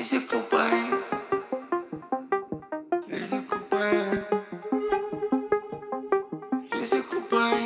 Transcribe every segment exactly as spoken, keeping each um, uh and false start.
Physical pain. Physical pain. Physical pain.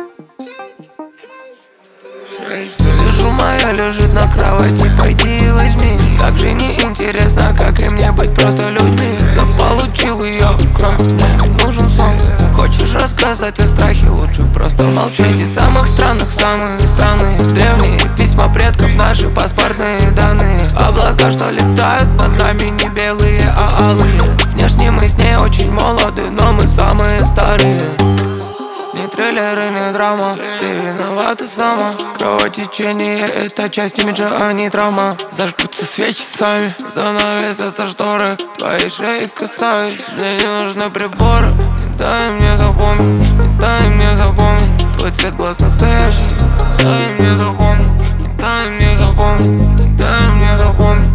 Вижу, моя лежит на кровати, пойди и возьми. Так же неинтересно, как и мне быть просто людьми. Заполучил ее кровь, мне нужен сон. Хочешь рассказать о страхе, лучше просто молчать. Из самых странных, самые странные древние письма предков, наши паспортные данные. Облака, что летают над нами, не белые, а алые. Внешне мы с ней очень молоды, но мы самые старые. Не трейлеры, не драма, ты виновата сама. Кровотечение — это часть имиджа, а не травма. Зажгутся свечи сами, занавесятся шторы, твои шеи касаюсь. Мне не нужны приборы, не дай мне запомнить, не дай мне запомнить. Твой цвет глаз настоящий, не дай мне запомнить, не дай мне запомнить, не дай мне запомнить.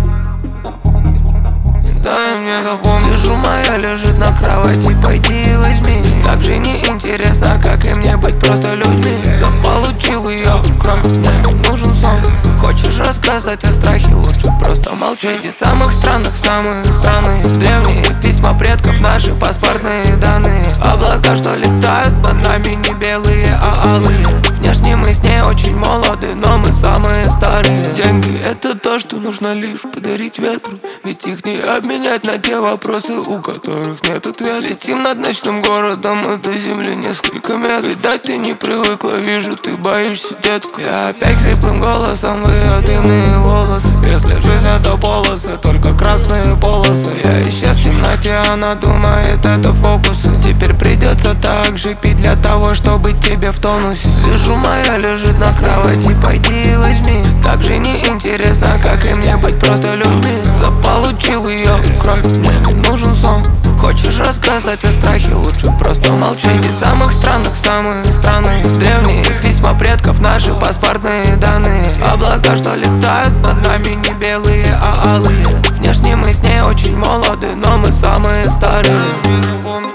Дай мне запомнить. Вижу, моя лежит на кровати, пойди и возьми. Так же неинтересно, как и мне быть просто людьми. Заполучил ее кровь, мне нужен сон. Хочешь рассказать о страхе, лучше просто молчать. Из самых странных, самые странные древние письма предков, наши паспортные данные. Облака, что летают над нами, не белые, а алые. Внешне мы с ней очень молоды, но мы самые старые. Деньги — это то, что нужно лишь подарить ветру, ведь их не обменять на те вопросы, у которых нет ответа. Летим над ночным городом, мы до земли несколько метров. Видать, ты не привыкла, вижу, ты боишься, детка. Я опять хриплым голосом выю дымные волосы. Если жизнь — это полосы, только красные полосы. Я исчез в темноте, она думает, это фокусы. Теперь придется так же пить для того, чтобы тебе в тонусе. Вижу, моя лежит на кровати, пойди и возьми. Так же неинтересно, как и мне быть просто людьми. Заполучил ее кровь, мне нужен сон. Хочешь рассказать о страхе, лучше просто молчать. Из самых странных, самые странные древние письма предков, наши паспортные данные. Облака, что летают над нами, не белые, а алые. Внешне мы с ней очень молоды, но мы самые старые.